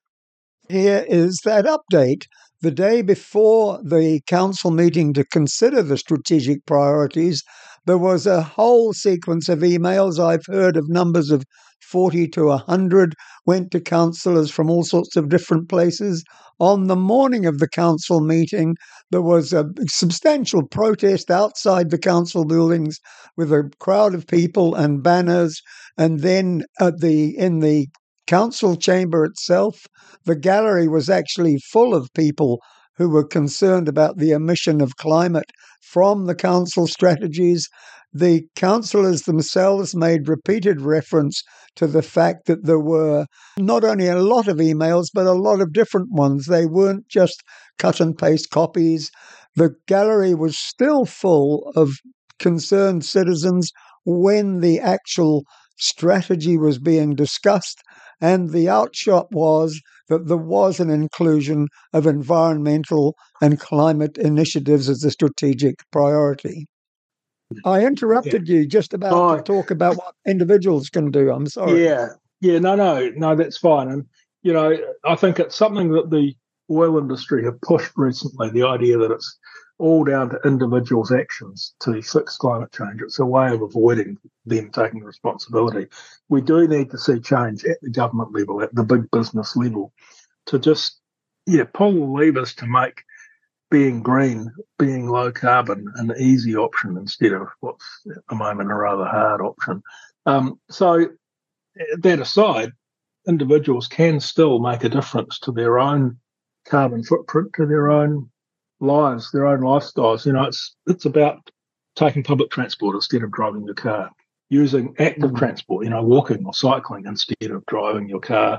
Here is that update. The day before the council meeting to consider the strategic priorities, there was a whole sequence of emails. I've heard of numbers of forty to one hundred went to councillors from all sorts of different places. On the morning of the council meeting, there was a substantial protest outside the council buildings with a crowd of people and banners. And then at the in the council chamber itself, the gallery was actually full of people who were concerned about the emission of climate from the council strategies. the councillors themselves made repeated reference to the fact that there were not only a lot of emails, but a lot of different ones. They weren't just cut and paste copies. The gallery was still full of concerned citizens when the actual strategy was being discussed, and the outshot was that there was an inclusion of environmental and climate initiatives as a strategic priority. I interrupted yeah. you just about oh, to talk about what individuals can do. I'm sorry. Yeah, yeah, no, no, no, that's fine. And, you know, I think it's something that the oil industry have pushed recently, the idea that it's all down to individuals' actions to fix climate change. It's a way of avoiding them taking responsibility. We do need to see change at the government level, at the big business level, to just, yeah, pull the levers to make being green, being low carbon, an easy option instead of what's at the moment a rather hard option. Um, so that aside, individuals can still make a difference to their own carbon footprint, to their own lives, their own lifestyles. You know, it's it's about taking public transport instead of driving your car, using active mm. transport, you know, walking or cycling instead of driving your car,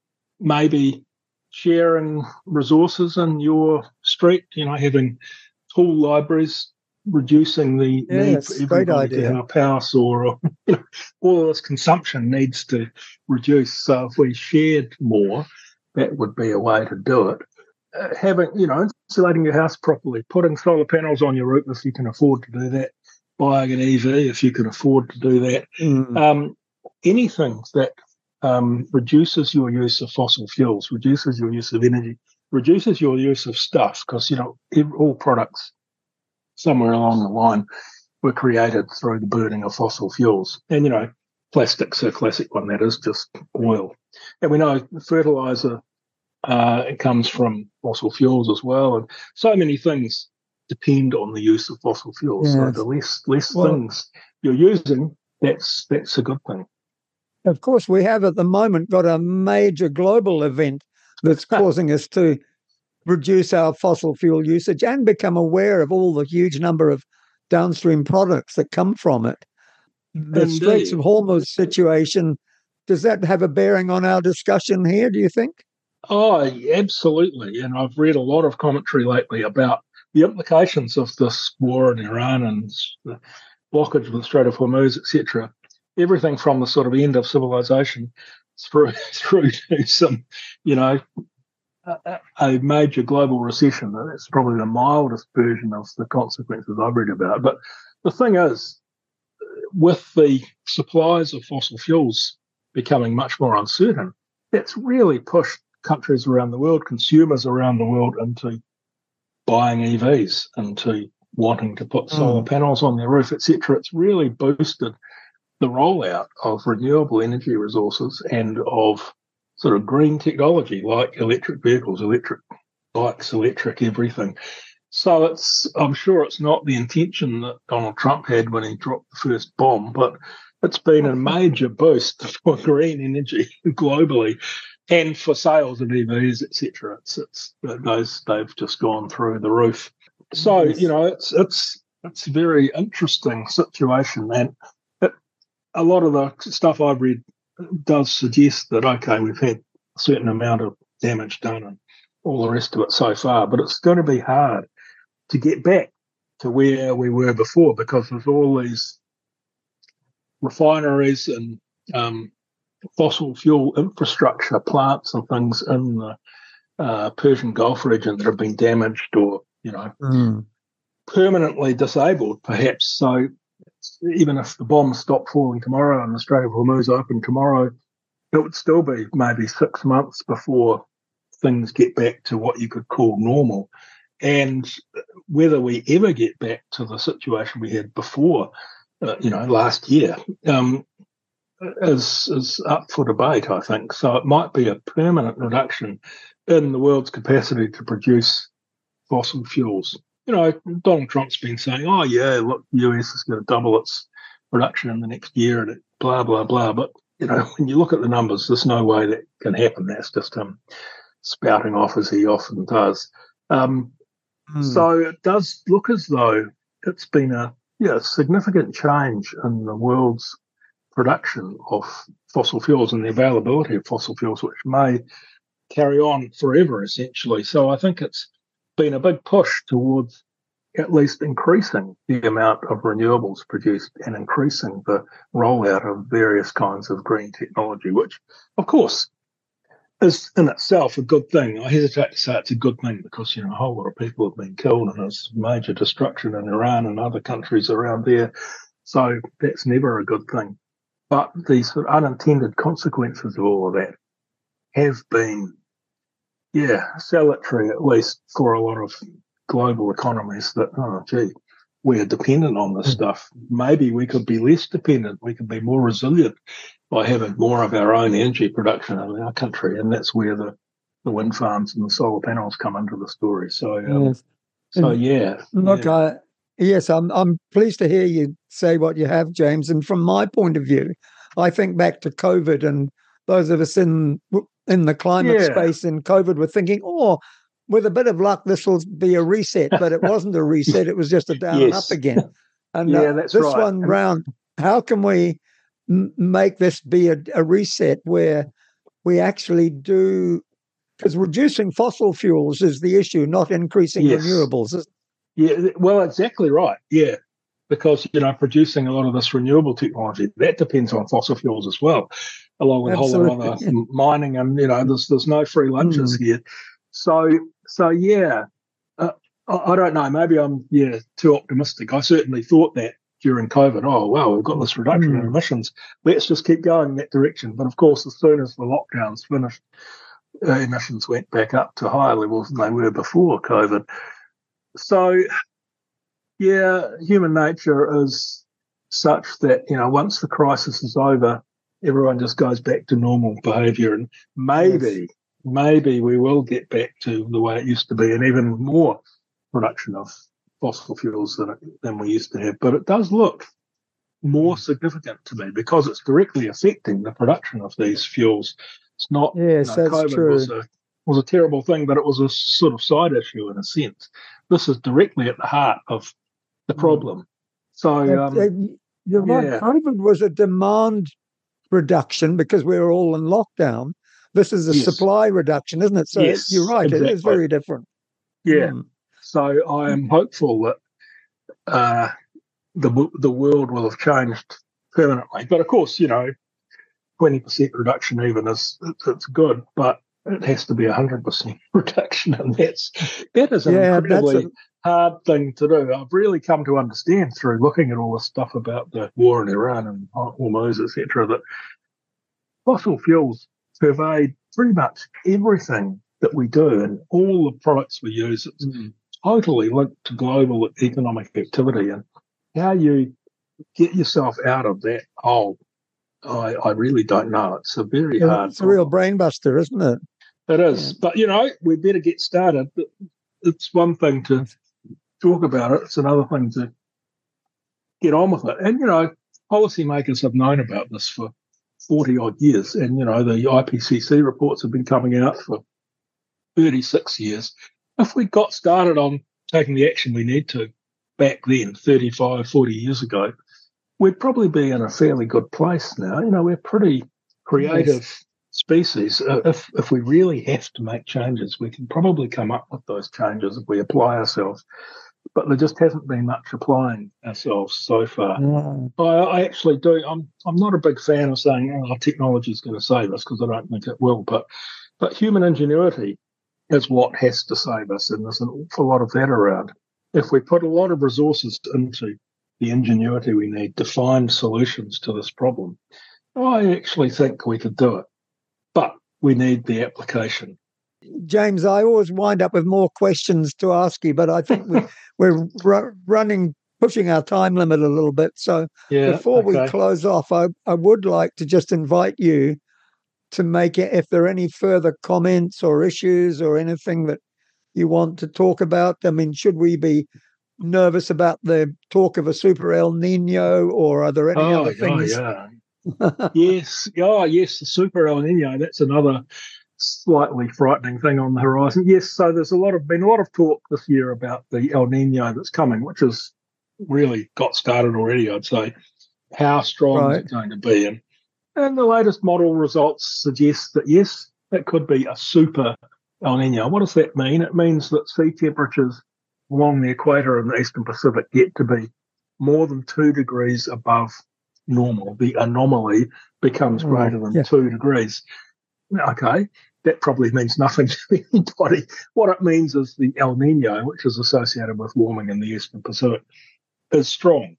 maybe sharing resources in your street, you know, having tool libraries, reducing the yeah, need for everybody to have a power saw, or, you know, all of this consumption needs to reduce. So if we shared more, that would be a way to do it. Uh, having, you know, insulating your house properly, putting solar panels on your roof if you can afford to do that, buying an E V if you can afford to do that. Mm. Um, anything that um, reduces your use of fossil fuels, reduces your use of energy, reduces your use of stuff, because, you know, every, all products somewhere along the line were created through the burning of fossil fuels. And, you know, plastic's a classic one, that is just oil. And we know fertilizer uh, it comes from fossil fuels as well. And so many things depend on the use of fossil fuels. Yes. So the less less well, things you're using, that's that's a good thing. Of course, we have at the moment got a major global event that's causing us to reduce our fossil fuel usage and become aware of all the huge number of downstream products that come from it. The Indeed. Straits of Hormuz situation, does that have a bearing on our discussion here, do you think? Oh, absolutely. And I've read a lot of commentary lately about the implications of this war in Iran and the blockage of the Strait of Hormuz, et cetera. Everything from the sort of end of civilization through through to some, you know, a, a major global recession. That's probably the mildest version of the consequences I've read about. But the thing is, with the supplies of fossil fuels becoming much more uncertain, that's really pushed countries around the world, consumers around the world, into buying E Vs, into wanting to put solar mm. panels on their roof, et cetera. It's really boosted the rollout of renewable energy resources and of sort of green technology like electric vehicles, electric bikes, electric everything. So it's, I'm sure it's not the intention that Donald Trump had when he dropped the first bomb, but it's been a major boost for green energy globally and for sales of E Vs, et cetera. It's, it's, those, they've just gone through the roof. So, yes. you know, it's, it's, it's a very interesting situation. And it, a lot of the stuff I've read does suggest that, okay, we've had a certain amount of damage done and all the rest of it so far, but it's going to be hard to get back to where we were before, because there's all these refineries and um, fossil fuel infrastructure plants and things in the uh, Persian Gulf region that have been damaged or, you know, mm. permanently disabled, perhaps. So even if the bombs stopped falling tomorrow and the Strait of Hormuz opened tomorrow, it would still be maybe six months before things get back to what you could call normal. And whether we ever get back to the situation we had before, uh, you know, last year, um, is is up for debate, I think. So it might be a permanent reduction in the world's capacity to produce fossil fuels. You know, Donald Trump's been saying, oh, yeah, look, the U S is going to double its production in the next year and blah, blah, blah. But, you know, when you look at the numbers, there's no way that can happen. That's just him spouting off as he often does. Um, mm. So it does look as though it's been a, yeah, significant change in the world's production of fossil fuels and the availability of fossil fuels, which may carry on forever, essentially. So I think it's been a big push towards at least increasing the amount of renewables produced and increasing the rollout of various kinds of green technology, which, of course, is in itself a good thing. I hesitate to say it's a good thing because, you know, a whole lot of people have been killed and there's major destruction in Iran and other countries around there. So that's never a good thing. But the sort of unintended consequences of all of that have been, yeah, salutary, at least for a lot of global economies that, oh, gee, we're dependent on this stuff. Maybe we could be less dependent. We could be more resilient by having more of our own energy production in our country. And that's where the, the wind farms and the solar panels come into the story. So, um, Yes. so yeah. Look, yeah. I, yes, I'm, I'm pleased to hear you say what you have, James. And from my point of view, I think back to COVID, and those of us in in the climate Yeah. space in COVID were thinking, oh, with a bit of luck, this will be a reset. But it wasn't a reset. It was just a down Yes. and up again. And yeah, uh, that's this right. one round, how can we m- make this be a, a reset where we actually do, because reducing fossil fuels is the issue, not increasing Yes. renewables. Yeah, well, exactly right. Yeah, because, you know, producing a lot of this renewable technology, that depends on fossil fuels as well, along with Absolutely. a whole lot of other mining, and, you know, there's there's no free lunches Mm. here. So, so yeah, uh, I, I don't know. Maybe I'm, yeah, too optimistic. I certainly thought that during COVID. Oh, wow, we've got this reduction in Mm. emissions. Let's just keep going in that direction. But of course, as soon as the lockdowns finished, uh, emissions went back up to higher levels than they were before COVID. So, yeah, human nature is such that, you know, once the crisis is over, everyone just goes back to normal behaviour, and maybe, Yes. maybe we will get back to the way it used to be, and even more production of fossil fuels than than we used to have. But it does look more significant to me because it's directly affecting the production of these fuels. It's not, Yes, you know, that's COVID true. was a was a terrible thing, but it was a sort of side issue in a sense. This is directly at the heart of the problem. So, Uh, um, uh, you're right. yeah, COVID was a demand reduction because we were all in lockdown. This is a yes, supply reduction, isn't it? So yes, you're right. It is exactly. very different. Yeah. Mm. So I am hopeful that uh, the the world will have changed permanently. But of course, you know, twenty percent reduction even is it's, it's good, but it has to be one hundred percent reduction, and that's that is an Yeah, that's incredibly a, hard thing to do. I've really come to understand through looking at all this stuff about the war in Iran and Hormuz, et cetera, that fossil fuels pervade pretty much everything that we do and all the products we use. It's mm. totally linked to global economic activity, and how you get yourself out of that hole, I, I really don't know. It's a very hard It's a real problem. brain buster, isn't it? It is. Yeah. But, you know, we better get started. It's one thing to talk about it. It's another thing to get on with it. And, you know, policymakers have known about this for forty odd years. And, you know, the I P C C reports have been coming out for thirty-six years. If we got started on taking the action we need to back then, thirty-five, forty years ago, we'd probably be in a fairly good place now. You know, we're pretty creative Yes. species. Uh, if if we really have to make changes, we can probably come up with those changes if we apply ourselves. But there just hasn't been much applying ourselves so far. Mm. I, I actually do. I'm I'm not a big fan of saying, "Oh, technology is going to save us," because I don't think it will. But but human ingenuity is what has to save us, and there's an awful lot of that around. If we put a lot of resources into the ingenuity we need to find solutions to this problem, I actually think we could do it. But we need the application. James, I always wind up with more questions to ask you, but I think we, we're r- running, pushing our time limit a little bit. So Yeah, before okay. we close off, I, I would like to just invite you to make it, if there are any further comments or issues or anything that you want to talk about. I mean, should we be nervous about the talk of a super El Nino, or are there any Oh, other yeah, things? yeah. yes. Oh, yes, the super El Nino. That's another slightly frightening thing on the horizon. Yes, so there's a lot of been a lot of talk this year about the El Nino that's coming, which is really got started already, I'd say. How strong Right. is it going to be? And, and the latest model results suggest that, yes, that could be a super El Nino. What does that mean? It means that sea temperatures along the equator in the Eastern Pacific get to be more than two degrees above normal. The anomaly becomes greater than yeah. two degrees. Okay, that probably means nothing to anybody. What it means is the El Nino, which is associated with warming in the Eastern Pacific, is strong.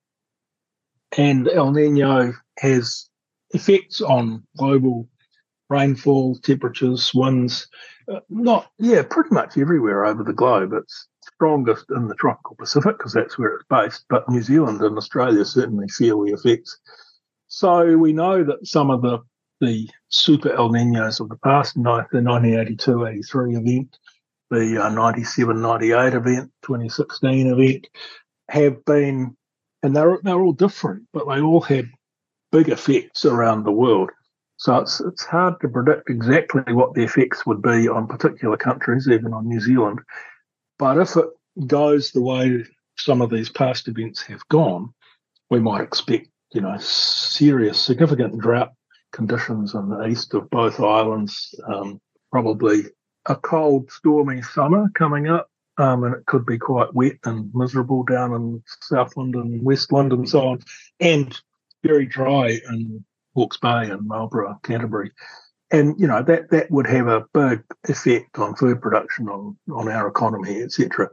And El Nino has effects on global rainfall, temperatures, winds, uh, not, yeah, pretty much everywhere over the globe. It's strongest in the tropical Pacific because that's where it's based, but New Zealand and Australia certainly feel the effects. So we know that some of the, the super El Ninos of the past, the nineteen eighty-two eighty-three event, the uh, ninety-seven ninety-eight event, twenty sixteen event, have been, and they're, they're all different, but they all had big effects around the world. So it's it's hard to predict exactly what the effects would be on particular countries, even on New Zealand. But if it goes the way some of these past events have gone, we might expect, you know, serious, significant drought conditions in the east of both islands, um, probably a cold, stormy summer coming up, um, and it could be quite wet and miserable down in Southland and Westland and so on, and very dry in Hawke's Bay and Marlborough, Canterbury. And, you know, that, that would have a big effect on food production, on, on our economy, et cetera.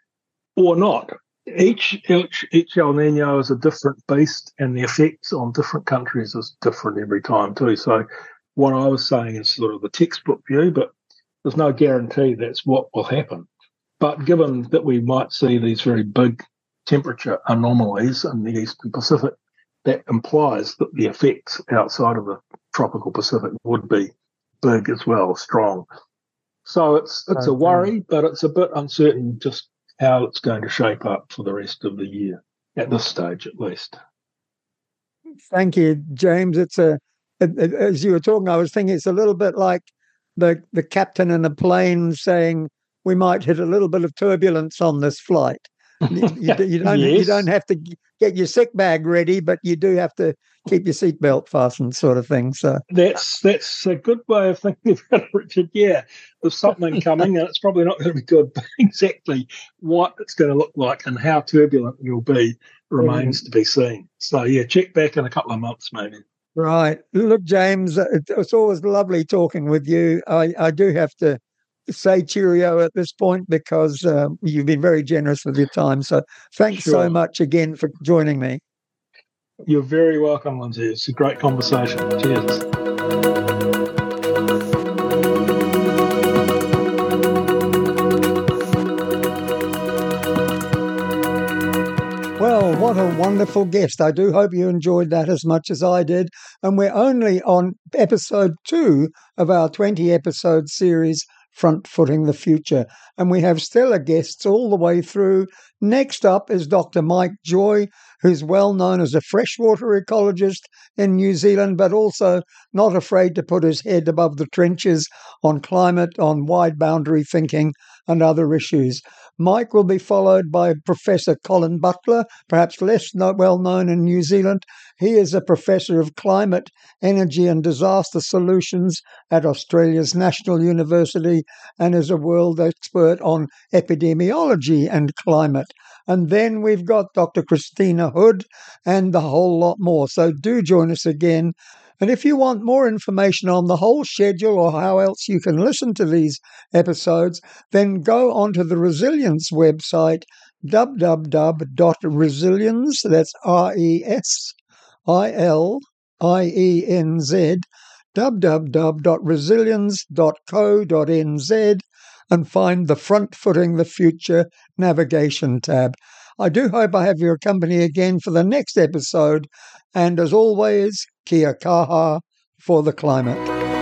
Or not. Each, each each El Nino is a different beast, and the effects on different countries is different every time too. So what I was saying is sort of the textbook view, but there's no guarantee that's what will happen. But given that we might see these very big temperature anomalies in the Eastern Pacific, that implies that the effects outside of the tropical Pacific would be big as well, strong. So it's it's a worry, but it's a bit uncertain just how it's going to shape up for the rest of the year, at this stage at least. Thank you, James. It's a, as you were talking, I was thinking it's a little bit like the, the captain in a plane saying we might hit a little bit of turbulence on this flight. You, you, you don't yes. you don't have to get your sick bag ready, but you do have to keep your seatbelt fastened, sort of thing. So that's that's a good way of thinking about it, Richard. Yeah, there's something coming, and it's probably not going to be good. But exactly what it's going to look like and how turbulent it will be remains mm. to be seen. So yeah, check back in a couple of months, maybe. Right. Look, James, it's always lovely talking with you. I, I do have to say cheerio at this point because uh, you've been very generous with your time. So thanks sure. so much again for joining me. You're very welcome, Lindsay. It's a great conversation. Cheers. Well, what a wonderful guest. I do hope you enjoyed that as much as I did. And we're only on episode two of our twenty episode series, Front Footing the Future. And we have stellar guests all the way through. Next up is Doctor Mike Joy, who's well known as a freshwater ecologist in New Zealand, but also not afraid to put his head above the trenches on climate, on wide boundary thinking and other issues. Mike will be followed by Professor Colin Butler, perhaps less well known in New Zealand. He is a professor of climate, energy and disaster solutions at Australia's National University and is a world expert on epidemiology and climate. And then we've got Doctor Christina Hood and the whole lot more. So do join us again. And if you want more information on the whole schedule or how else you can listen to these episodes, then go onto the Resilience website, w w w dot resilience, that's R E S I L I E N Z, w w w dot resilience dot co dot n z, and find the Front Footing the Future navigation tab. I do hope I have your company again for the next episode. And as always, kia kaha for the climate.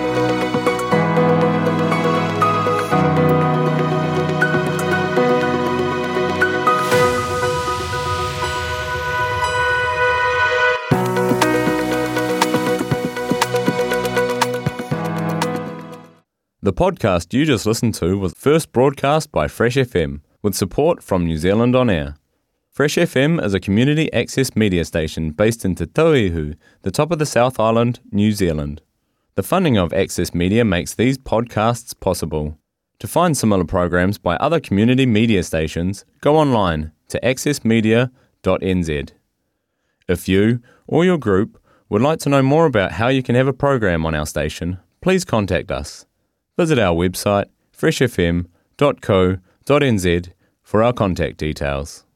The podcast you just listened to was first broadcast by Fresh F M with support from New Zealand On Air. Fresh F M is a community access media station based in Te Tauihu, the top of the South Island, New Zealand. The funding of Access Media makes these podcasts possible. To find similar programs by other community media stations, go online to access media dot n z. If you or your group would like to know more about how you can have a program on our station, please contact us. Visit our website fresh f m dot co dot n z for our contact details.